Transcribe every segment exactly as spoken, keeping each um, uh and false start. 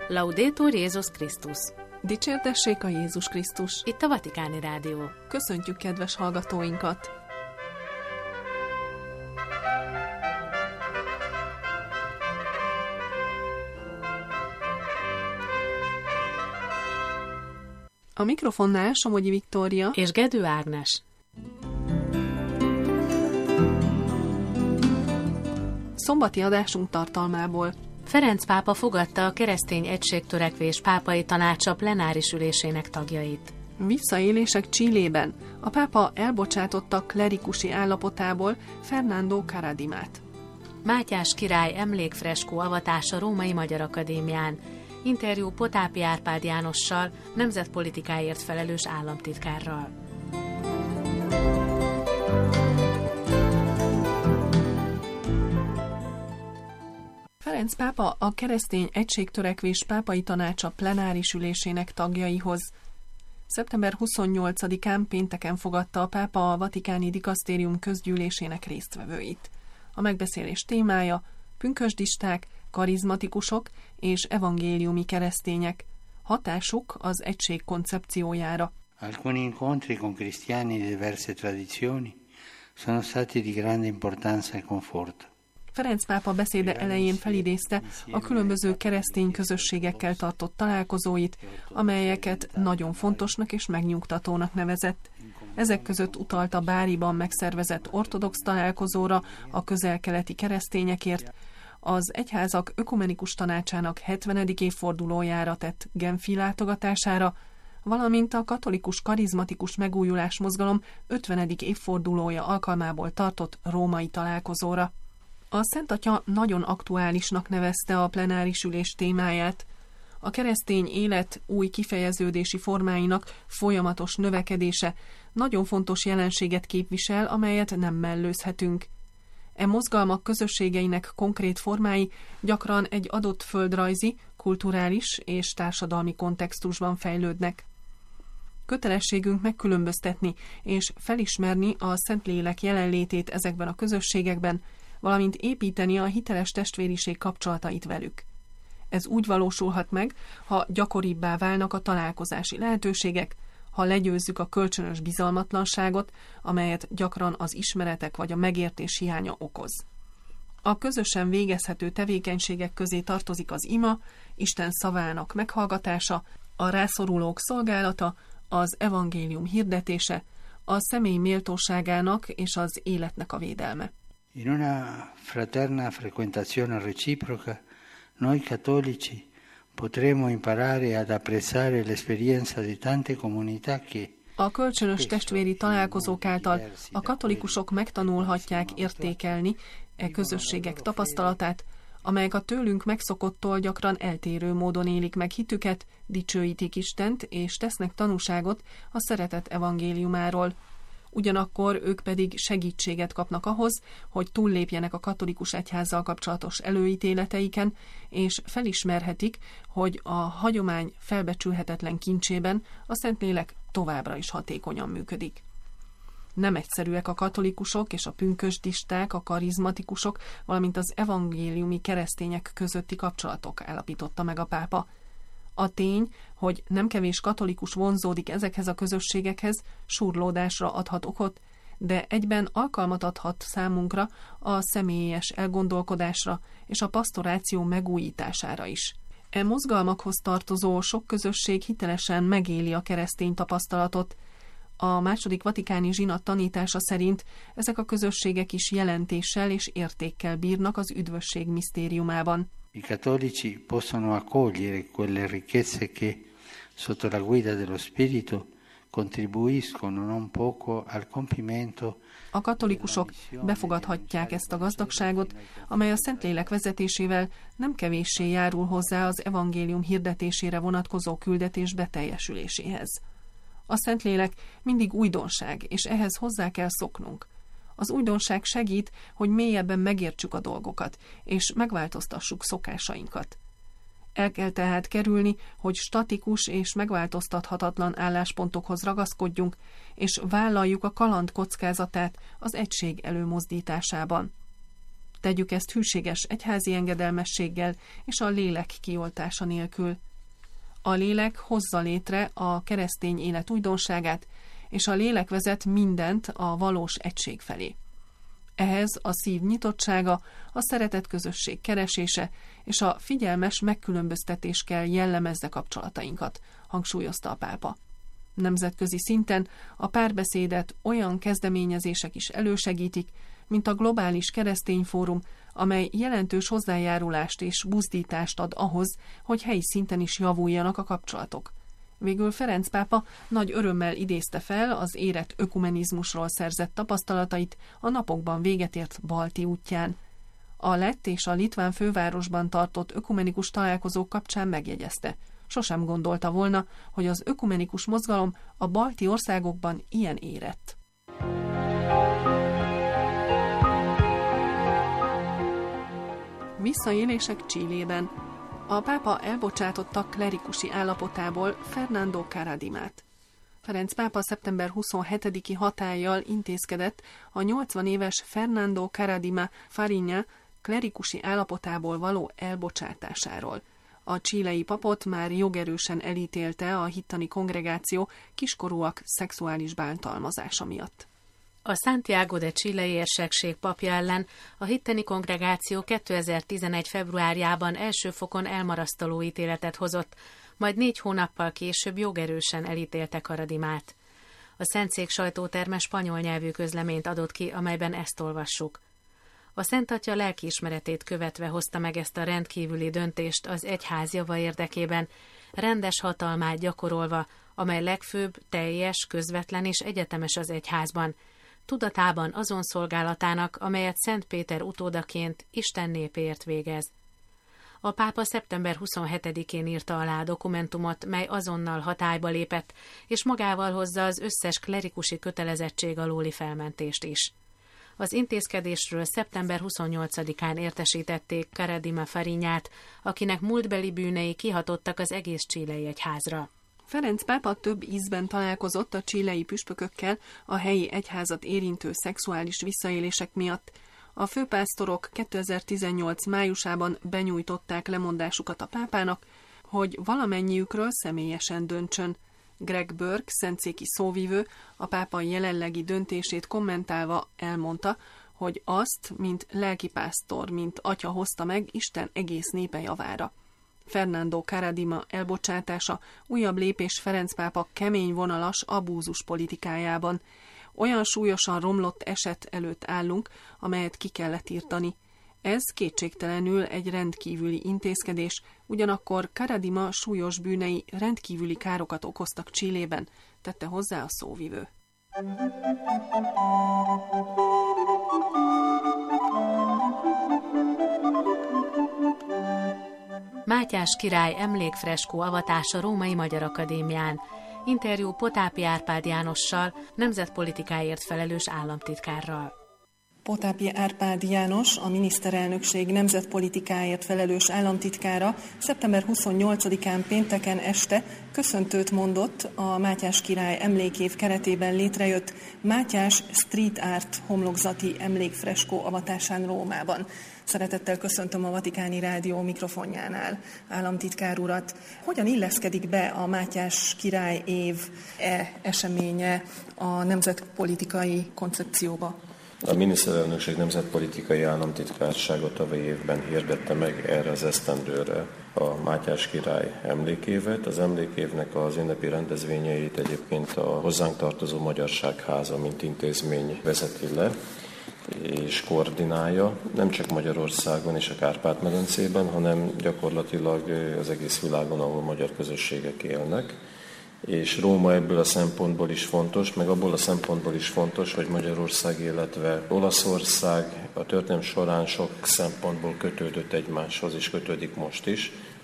Laudetur Jézus Krisztus! Dicsértessék a Jézus Krisztus! Itt a Vatikáni Rádió. Köszöntjük kedves hallgatóinkat! A mikrofonnál Somogyi Viktória és Gedő Ágnes. Szombati adásunk tartalmából. Ferenc pápa fogadta a Keresztény Egységtörekvés Pápai Tanácsa plenáris ülésének tagjait. Visszaélések Chilében. A pápa elbocsátotta klerikusi állapotából Fernando Karadimát. Mátyás király emlékfreskó avatása Római Magyar Akadémián. Interjú Potápi Árpád Jánossal, nemzetpolitikáért felelős államtitkárral. Ferenc pápa a Keresztény Egységtörekvés Pápai Tanácsa plenáris ülésének tagjaihoz. szeptember huszonnyolcadikán pénteken fogadta a pápa a Vatikáni Dikasztérium közgyűlésének résztvevőit. A megbeszélés témája pünkösdisták, karizmatikusok és evangéliumi keresztények. Hatásuk az egység koncepciójára. Alcuni incontri con cristiani di diverse tradizioni sono stati di grande importanza e conforto. Ferenc pápa beszéde elején felidézte a különböző keresztény közösségekkel tartott találkozóit, amelyeket nagyon fontosnak és megnyugtatónak nevezett. Ezek között utalt a Báriban megszervezett ortodox találkozóra a közel-keleti keresztényekért, az Egyházak Ökumenikus Tanácsának hetvenedik évfordulójára tett Genfi látogatására, valamint a katolikus karizmatikus megújulás mozgalom ötvenedik évfordulója alkalmából tartott római találkozóra. A Szent Atya nagyon aktuálisnak nevezte a plenáris ülés témáját. A keresztény élet új kifejeződési formáinak folyamatos növekedése nagyon fontos jelenséget képvisel, amelyet nem mellőzhetünk. E mozgalmak közösségeinek konkrét formái gyakran egy adott földrajzi, kulturális és társadalmi kontextusban fejlődnek. Kötelességünk megkülönböztetni és felismerni a Szentlélek jelenlétét ezekben a közösségekben, valamint építeni a hiteles testvériség kapcsolatait velük. Ez úgy valósulhat meg, ha gyakoribbá válnak a találkozási lehetőségek, ha legyőzzük a kölcsönös bizalmatlanságot, amelyet gyakran az ismeretek vagy a megértés hiánya okoz. A közösen végezhető tevékenységek közé tartozik az ima, Isten szavának meghallgatása, a rászorulók szolgálata, az evangélium hirdetése, a személy méltóságának és az életnek a védelme. In una fraterna frequentazione reciproca, noi cattolici potremo imparare ad apprezzare l'esperienza di tante comunità che A kölcsönös testvéri találkozók által a katolikusok megtanulhatják értékelni e közösségek tapasztalatát, amelyek a tőlünk megszokottól gyakran eltérő módon élik meg hitüket, dicsőítik Istent és tesznek tanúságot a szeretet evangéliumáról. Ugyanakkor ők pedig segítséget kapnak ahhoz, hogy túllépjenek a katolikus egyházzal kapcsolatos előítéleteiken, és felismerhetik, hogy a hagyomány felbecsülhetetlen kincsében a Szentlélek továbbra is hatékonyan működik. Nem egyszerűek a katolikusok és a pünkösdisták, a karizmatikusok, valamint az evangéliumi keresztények közötti kapcsolatok, állapította meg a pápa. A tény, hogy nem kevés katolikus vonzódik ezekhez a közösségekhez, surlódásra adhat okot, de egyben alkalmat adhat számunkra a személyes elgondolkodásra és a pasztoráció megújítására is. E mozgalmakhoz tartozó sok közösség hitelesen megéli a keresztény tapasztalatot. A második vatikáni zsinat tanítása szerint ezek a közösségek is jelentéssel és értékkel bírnak az üdvösség misztériumában. I cattolici possono accogliere quelle ricchezze che, sotto la guida dello Spirito, contribuiscono non poco al compimento. A katolikusok befogadhatják ezt a gazdagságot, amely a Szentlélek vezetésével nem kevéssé járul hozzá az evangélium hirdetésére vonatkozó küldetés beteljesüléséhez. A Szentlélek mindig újdonság, és ehhez hozzá kell szoknunk. Az újdonság segít, hogy mélyebben megértsük a dolgokat, és megváltoztassuk szokásainkat. El kell tehát kerülni, hogy statikus és megváltoztathatatlan álláspontokhoz ragaszkodjunk, és vállaljuk a kaland kockázatát az egység előmozdításában. Tegyük ezt hűséges egyházi engedelmességgel és a lélek kioltása nélkül. A lélek hozza létre a keresztény élet újdonságát, és a lélek vezet mindent a valós egység felé. Ehhez a szív nyitottsága, a szeretet közösség keresése és a figyelmes megkülönböztetés kell jellemezze kapcsolatainkat, hangsúlyozta a pápa. Nemzetközi szinten a párbeszédet olyan kezdeményezések is elősegítik, mint a Globális Keresztény Fórum, amely jelentős hozzájárulást és buzdítást ad ahhoz, hogy helyi szinten is javuljanak a kapcsolatok. Végül Ferenc pápa nagy örömmel idézte fel az érett ökumenizmusról szerzett tapasztalatait a napokban véget ért balti útján. A lett és a litván fővárosban tartott ökumenikus találkozók kapcsán megjegyezte. Sosem gondolta volna, hogy az ökumenikus mozgalom a balti országokban ilyen érett. Visszaélések Chilében. A pápa elbocsátotta klerikusi állapotából Fernando Karadimát. Ferenc pápa szeptember huszonhetediki hatállyal intézkedett a nyolcvan éves Fernando Karadima Farinha klerikusi állapotából való elbocsátásáról. A chilei papot már jogerősen elítélte a hittani kongregáció kiskorúak szexuális bántalmazása miatt. A Santiago de Chile érsekség papja ellen a hitteni kongregáció kétezer-tizenegy februárjában első fokon elmarasztaló ítéletet hozott, majd négy hónappal később jogerősen elítélte Karadimát. A Szentszék sajtóterme spanyol nyelvű közleményt adott ki, amelyben ezt olvassuk. A Szent Atya lelkiismeretét követve hozta meg ezt a rendkívüli döntést az egyház java érdekében, rendes hatalmát gyakorolva, amely legfőbb, teljes, közvetlen és egyetemes az egyházban, tudatában azon szolgálatának, amelyet Szent Péter utódaként Isten népéért végez. A pápa szeptember huszonhetedikén írta alá a dokumentumot, mely azonnal hatályba lépett, és magával hozza az összes klerikusi kötelezettség alóli felmentést is. Az intézkedésről szeptember huszonnyolcadikán értesítették Karadima Farinhát, akinek múltbeli bűnei kihatottak az egész chilei egyházra. Ferenc pápa több ízben találkozott a chilei püspökökkel a helyi egyházat érintő szexuális visszaélések miatt. A főpásztorok kétezer-tizennyolc májusában benyújtották lemondásukat a pápának, hogy valamennyiükről személyesen döntsön. Greg Burke, szentszéki szóvivő, a pápa jelenlegi döntését kommentálva elmondta, hogy azt, mint lelkipásztor, mint atya hozta meg Isten egész népe javára. Fernando Karadima elbocsátása újabb lépés Ferenc pápa kemény vonalas abúzus politikájában. Olyan súlyosan romlott eset előtt állunk, amelyet ki kellett írtani. Ez kétségtelenül egy rendkívüli intézkedés, ugyanakkor Karadima súlyos bűnei rendkívüli károkat okoztak Chilében, tette hozzá a szóvivő. Mátyás király emlékfreskó avatása Római Magyar Akadémián. Interjú Potápi Árpád Jánossal, nemzetpolitikáért felelős államtitkárral. Potápi Árpád János, a miniszterelnökség nemzetpolitikáért felelős államtitkára szeptember huszonnyolcadikán pénteken este köszöntőt mondott a Mátyás király emlékév keretében létrejött Mátyás Street Art homlokzati emlékfreskó avatásán Rómában. Szeretettel köszöntöm a Vatikáni Rádió mikrofonjánál államtitkár urat. Hogyan illeszkedik be a Mátyás király év e eseménye a nemzetpolitikai koncepcióba? A miniszterelnökség nemzetpolitikai államtitkársága tavalyi évben hirdette meg erre az esztendőre a Mátyás király emlékévet. Az emlékévnek az ünnepi rendezvényeit egyébként a hozzánk tartozó Magyarságháza, mint intézmény vezeti le és koordinálja, nem csak Magyarországon és a Kárpát-medencében, hanem gyakorlatilag az egész világon, ahol magyar közösségek élnek. És Róma ebből a szempontból is fontos, meg abból a szempontból is fontos, hogy Magyarország, illetve Olaszország a történelem során sok szempontból kötődött egymáshoz, és kötődik most is.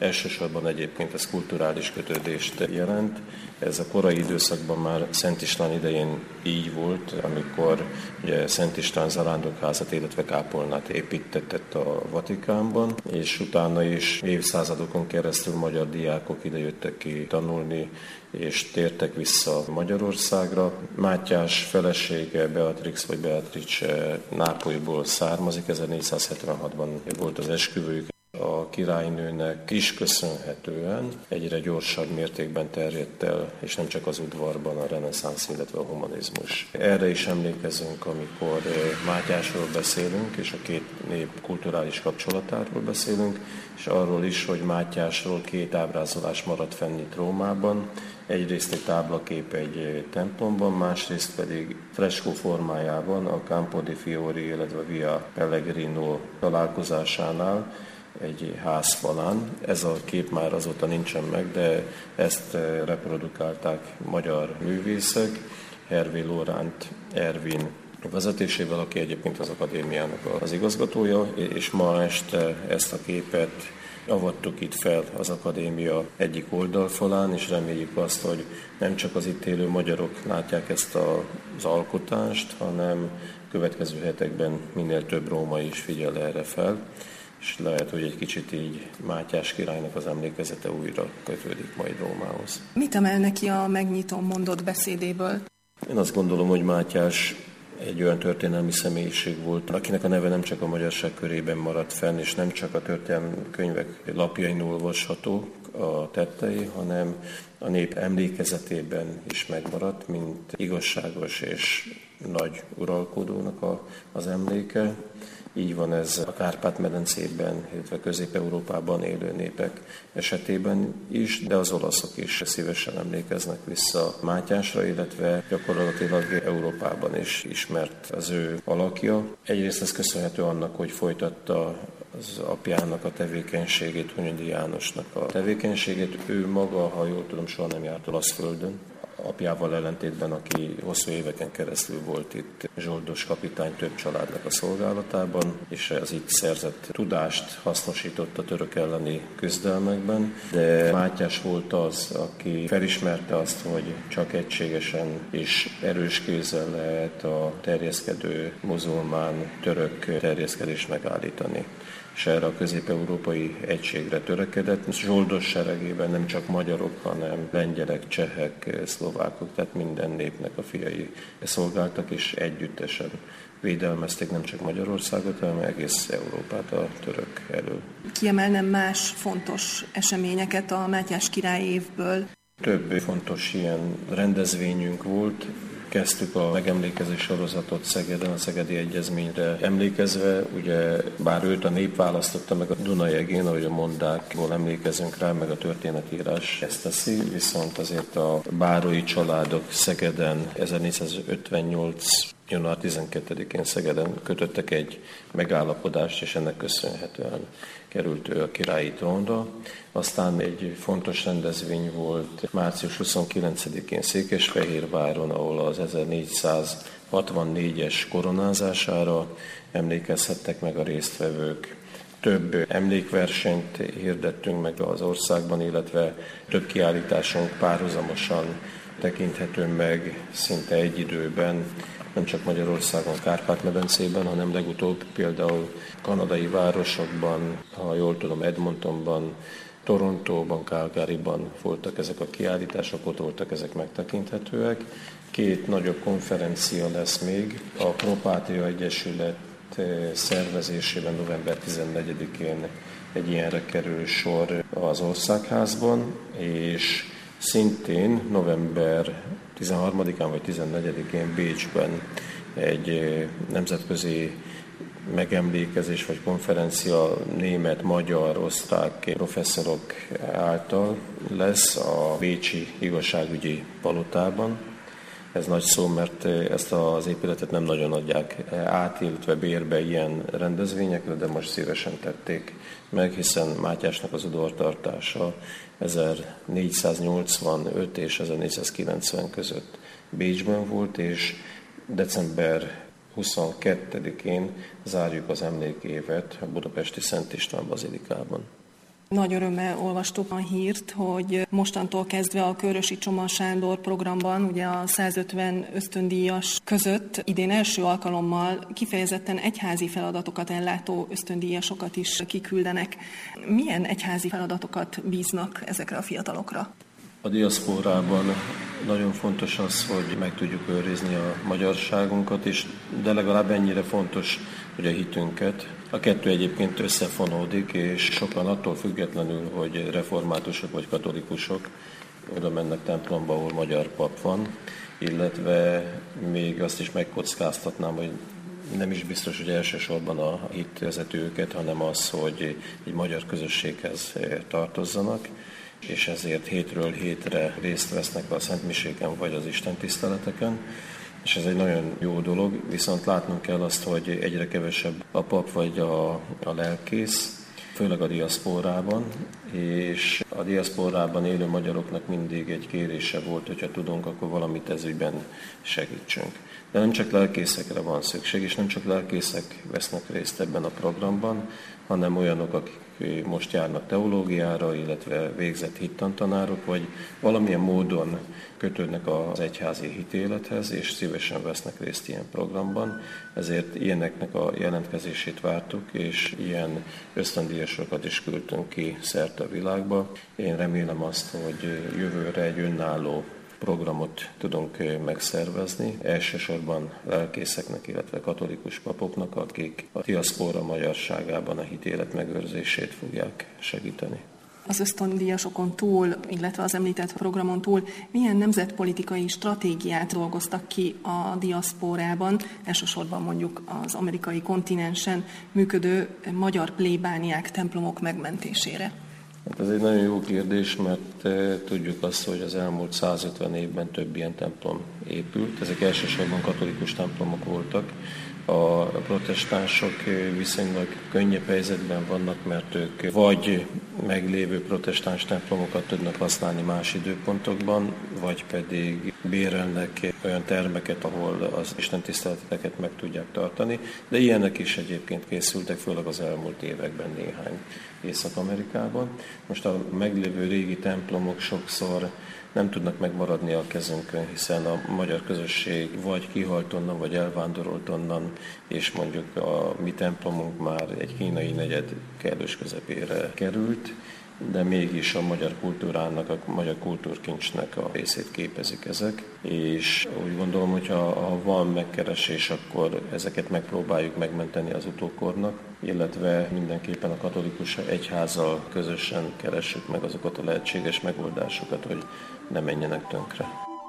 Elsősorban egyébként ez kulturális kötődést jelent. Ez a korai időszakban már Szent István idején így volt, amikor ugye Szent István zarándokházat, illetve kápolnát építetett a Vatikánban, és utána is évszázadokon keresztül magyar diákok idejöttek ki tanulni, és tértek vissza Magyarországra. Mátyás felesége, Beatrix vagy Beatrice Nápolyból származik, ezernégyszázhetvenhatban volt az esküvőjük. A királynőnek is köszönhetően egyre gyorsabb mértékben terjedt el, és nem csak az udvarban a reneszánsz, illetve a humanizmus. Erre is emlékezünk, amikor Mátyásról beszélünk, és a két nép kulturális kapcsolatáról beszélünk, és arról is, hogy Mátyásról két ábrázolás maradt fenn itt Rómában. Egyrészt egy táblakép egy templomban, másrészt pedig freskó formájában a Campo di Fiori, illetve a Via Pellegrino találkozásánál, egy házfalán. Ez a kép már azóta nincsen meg, de ezt reprodukálták magyar művészek, Hervé Lóránt Ervin vezetésével, aki egyébként az akadémiának az igazgatója, és ma este ezt a képet avattuk itt fel az akadémia egyik oldalfalán, és reméljük azt, hogy nem csak az itt élő magyarok látják ezt az alkotást, hanem következő hetekben minél több római is figyel erre fel, és lehet, hogy egy kicsit így Mátyás királynak az emlékezete újra kötődik majd Rómához. Mit emel neki a megnyitón mondott beszédéből? Én azt gondolom, hogy Mátyás egy olyan történelmi személyiség volt, akinek a neve nem csak a magyarság körében maradt fenn, és nem csak a történelmi könyvek lapjain olvasható a tettei, hanem a nép emlékezetében is megmaradt, mint igazságos és nagy uralkodónak a, az emléke. Így van ez a Kárpát-medencében, illetve Közép-Európában élő népek esetében is, de az olaszok is szívesen emlékeznek vissza Mátyásra, illetve gyakorlatilag Európában is ismert az ő alakja. Egyrészt ez köszönhető annak, hogy folytatta az apjának a tevékenységét, Hunyadi Jánosnak a tevékenységét. Ő maga, ha jól tudom, soha nem járt Olaszföldön. Apjával ellentétben, aki hosszú éveken keresztül volt itt zsoldos kapitány több családnak a szolgálatában, és az itt szerzett tudást hasznosított a török elleni küzdelmekben. De Mátyás volt az, aki felismerte azt, hogy csak egységesen és erős kézzel lehet a terjeszkedő muzulmán török terjeszkedést megállítani. És erre a közép-európai egységre törekedett. Zsoldos seregében nem csak magyarok, hanem lengyelek, csehek, szlovákok, tehát minden népnek a fiai szolgáltak, és együttesen védelmezték nem csak Magyarországot, hanem egész Európát a török elől. Kiemelnem más fontos eseményeket a Mátyás király évből. Több fontos ilyen rendezvényünk volt. Kezdtük a megemlékezés sorozatot Szegeden, a Szegedi Egyezményre emlékezve, ugye bár őt a nép választotta meg a Dunajegén, ahogy a mondákból emlékezünk rá, meg a történetírás ezt teszi, viszont azért a bárói családok Szegeden ezernégyszázötvennyolc január tizenkettedikén Szegeden kötöttek egy megállapodást, és ennek köszönhetően került ő a királyi trónra. Aztán egy fontos rendezvény volt március huszonkilencedikén Székesfehérváron, ahol az ezernégyszázhatvannégyes koronázására emlékezhettek meg a résztvevők. Több emlékversenyt hirdettünk meg az országban, illetve több kiállításunk párhuzamosan tekinthető meg szinte egy időben, nem csak Magyarországon, Kárpát-medencében, hanem legutóbb például kanadai városokban, ha jól tudom, Edmontonban, Torontóban, Calgaryban voltak ezek a kiállítások, ott voltak ezek megtekinthetőek. Két nagyobb konferencia lesz még. A Pro-Patria Egyesület szervezésében november tizennegyedikén egy ilyenre kerül sor az Országházban, és szintén november tizenharmadikán vagy tizennegyedikén Bécsben egy nemzetközi megemlékezés vagy konferencia német, magyar, osztrák professzorok által lesz a bécsi igazságügyi palotában. Ez nagy szó, mert ezt az épületet nem nagyon adják át, illetve bérbe ilyen rendezvényekre, de most szívesen tették meg, hiszen Mátyásnak az udvartartása ezernégyszáznyolcvanöt és ezernégyszázkilencven között Bécsben volt, és december huszonkettedikén zárjuk az emlékévet a budapesti Szent István bazilikában. Nagy örömmel olvastuk a hírt, hogy mostantól kezdve a Körösi Csoma Sándor programban, ugye a százötven ösztöndíjas között idén első alkalommal kifejezetten egyházi feladatokat ellátó ösztöndíjasokat is kiküldenek. Milyen egyházi feladatokat bíznak ezekre a fiatalokra? A diaszpórában nagyon fontos az, hogy meg tudjuk őrizni a magyarságunkat is, de legalább ennyire fontos, hogy a hitünket. A kettő egyébként összefonódik, és sokan attól függetlenül, hogy reformátusok vagy katolikusok, oda mennek templomba, ahol magyar pap van, illetve még azt is megkockáztatnám, hogy nem is biztos, hogy elsősorban a hit vezeti őket, hanem az, hogy egy magyar közösséghez tartozzanak, és ezért hétről hétre részt vesznek a szentmiséken vagy az istentiszteleteken, és ez egy nagyon jó dolog, viszont látnunk kell azt, hogy egyre kevesebb a pap vagy a, a lelkész, főleg a diaszpórában, és a diaszpórában élő magyaroknak mindig egy kérése volt, hogyha tudunk, akkor valamit ez ügyben segítsünk. De nem csak lelkészekre van szükség, és nem csak lelkészek vesznek részt ebben a programban, hanem olyanok, akik most járnak teológiára, illetve végzett hittantanárok, vagy valamilyen módon kötődnek az egyházi hitélethez, és szívesen vesznek részt ilyen programban. Ezért ilyeneknek a jelentkezését vártuk, és ilyen ösztöndíjasokat is küldtünk ki szerte a világba. Én remélem azt, hogy jövőre egy önálló programot tudunk megszervezni, elsősorban lelkészeknek, illetve katolikus papoknak, akik a diaszpóra magyarságában a hitélet megőrzését fogják segíteni. Az ösztöndíjasokon túl, illetve az említett programon túl milyen nemzetpolitikai stratégiát dolgoztak ki a diaszpórában, elsősorban mondjuk az amerikai kontinensen működő magyar plébániák, templomok megmentésére? Hát ez egy nagyon jó kérdés, mert tudjuk azt, hogy az elmúlt százötven évben több ilyen templom épült. Ezek elsősorban katolikus templomok voltak. A protestánsok viszonylag könnyebb helyzetben vannak, mert ők vagy meglévő protestáns templomokat tudnak használni más időpontokban, vagy pedig bérelnek olyan termeket, ahol az istentiszteleteket meg tudják tartani. De ilyenek is egyébként készültek, főleg az elmúlt években néhány Észak-Amerikában. Most a meglévő régi templomok sokszor nem tudnak megmaradni a kezünkön, hiszen a magyar közösség vagy kihalt onnan, vagy elvándorolt onnan, és mondjuk a mi templomunk már egy kínai negyed kellős közepére került, de mégis a magyar kultúrának, a magyar kultúrkincsnek a részét képezik ezek, és úgy gondolom, hogy ha, ha van megkeresés, akkor ezeket megpróbáljuk megmenteni az utókornak, illetve mindenképpen a katolikus egyházzal közösen keressük meg azokat a lehetséges megoldásokat, hogy ne menjenek tönkre.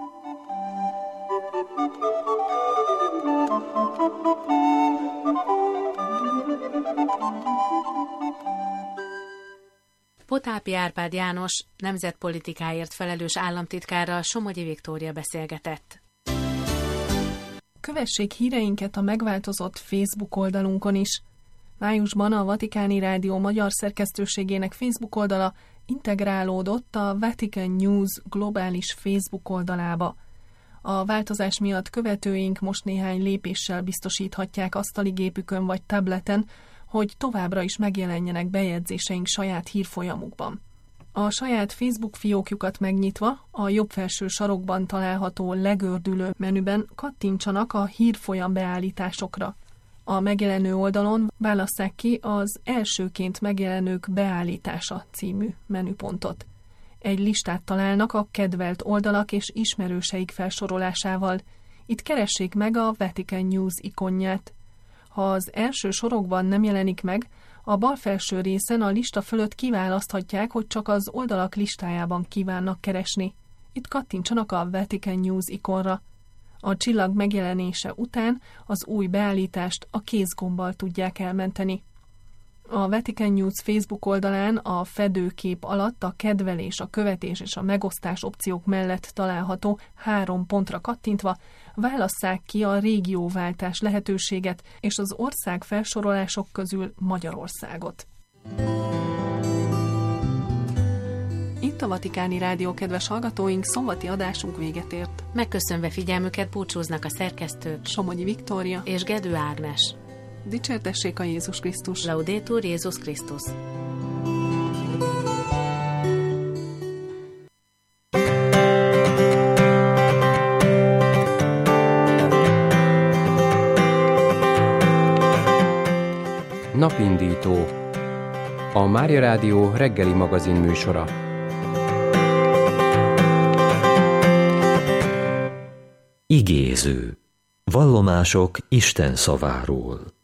Potápi Árpád János nemzetpolitikáért felelős államtitkárral Somogyi Viktória beszélgetett. Kövessék híreinket a megváltozott Facebook oldalunkon is. Májusban a Vatikáni Rádió magyar szerkesztőségének Facebook oldala integrálódott a Vatican News globális Facebook oldalába. A változás miatt követőink most néhány lépéssel biztosíthatják asztaligépükön vagy tableten, hogy továbbra is megjelenjenek bejegyzéseink saját hírfolyamukban. A saját Facebook fiókjukat megnyitva, a jobb felső sarokban található legördülő menüben kattintsanak a hírfolyam beállításokra. A megjelenő oldalon válasszák ki az elsőként megjelenők beállítása című menüpontot. Egy listát találnak a kedvelt oldalak és ismerőseik felsorolásával. Itt keressék meg a Vatican News ikonját. Ha az első sorokban nem jelenik meg, a bal felső részen a lista fölött kiválaszthatják, hogy csak az oldalak listájában kívánnak keresni. Itt kattintsanak a Vatican News ikonra. A csillag megjelenése után az új beállítást a kézgombbal tudják elmenteni. A Vatican News Facebook oldalán a fedőkép alatt a kedvelés, a követés és a megosztás opciók mellett található három pontra kattintva válasszák ki a régióváltás lehetőséget és az ország felsorolások közül Magyarországot. Itt a Vatikáni Rádió, kedves hallgatóink, szombati adásunk véget ért. Megköszönve figyelmüket búcsúznak a szerkesztők Somogyi Viktória és Gedő Ágnes. Dicsértessék a Jézus Krisztus! Laudetur Jézus Krisztus! Napindító, a Mária Rádió reggeli magazin műsora. Igéző. Vallomások Isten szaváról.